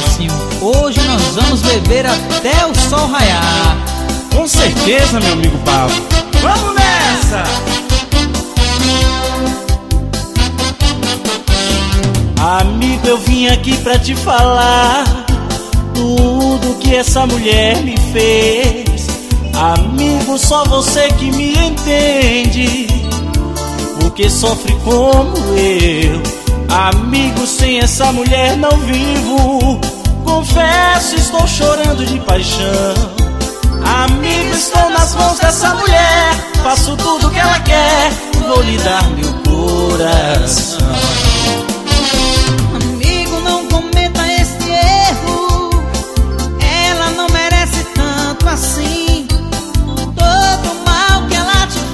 Marcinho, hoje nós vamos beber até o sol raiar. Com certeza, meu amigo Pavo. Vamos nessa! Amigo, eu vim aqui pra te falar tudo que essa mulher me fez. Amigo, só você que me entende, porque sofre como eu. Amigo, sem essa mulher não vivo. Confesso, estou chorando de paixão. Amigo, estou nas mãos dessa mulher. Faço tudo que ela quer, vou lhe dar meu coração. Amigo, não cometa esse erro. Ela não merece tanto assim. Todo o mal que ela te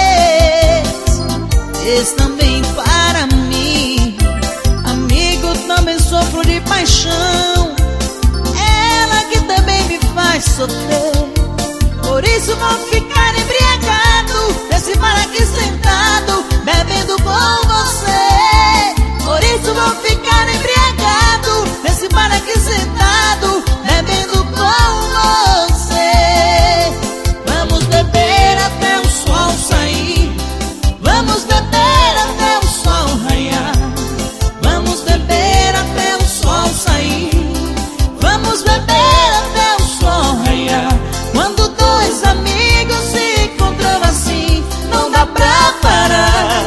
fez também para mim. Amigo, também sofro de paixão. Ela que também me faz sofrer. Por isso vou ficar embriagado nesse bar aqui sentado, bebendo com você. Por isso vou ficar embriagado nesse bar aqui sentado, bebendo com você. Vamos beber até o sol sair. Vamos beber até o sol raiar. Vamos beber até o sol sair. Vamos beber até o sol raiar. Quando dois amigos se encontram assim, não dá pra parar.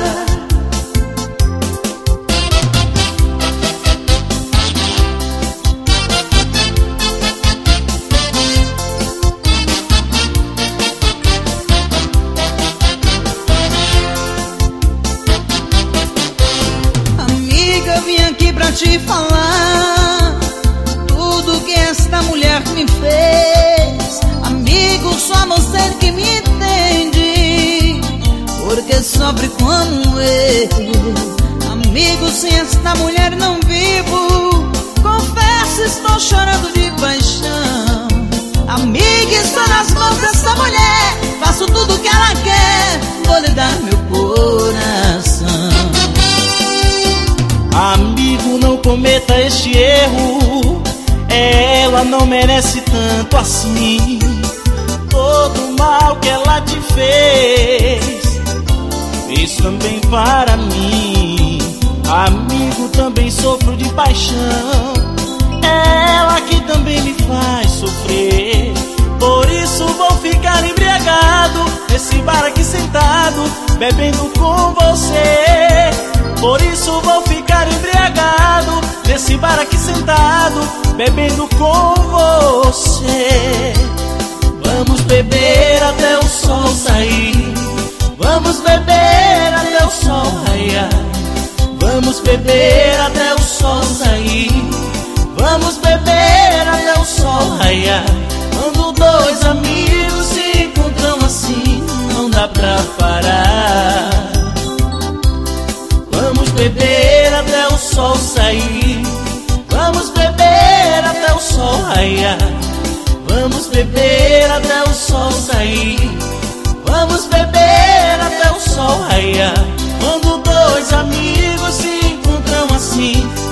Amiga, eu vim aqui pra te falar tudo que esta mulher me fez. Amigo, só você que me entende, porque sofre como eu. Amigo, sem esta mulher não vivo. Confesso, estou chorando de paixão. Amiga, estou nas mãos dessa mulher. Faço tudo que ela quer, vou lhe dar meu coração. Amigo, não cometa este erro. Ela não merece tanto assim. Todo o mal que ela te fez também para mim. Amigo, também sofro de paixão. Ela que também me faz sofrer. Por isso vou ficar embriagado nesse bar aqui sentado, bebendo com você. Por isso vou ficar embriagado nesse bar aqui sentado, bebendo com você. Vamos beber até o sol sair. Vamos beber até o sol raiar. Vamos beber até o sol sair. Vamos beber até o sol raiar. Quando dois amigos se encontram assim, não dá pra parar. Vamos beber até o sol sair. Vamos beber até o sol raiar. Vamos beber até o sol sair. Vamos beber até o sol raiar. Quando dois amigos se encontram assim,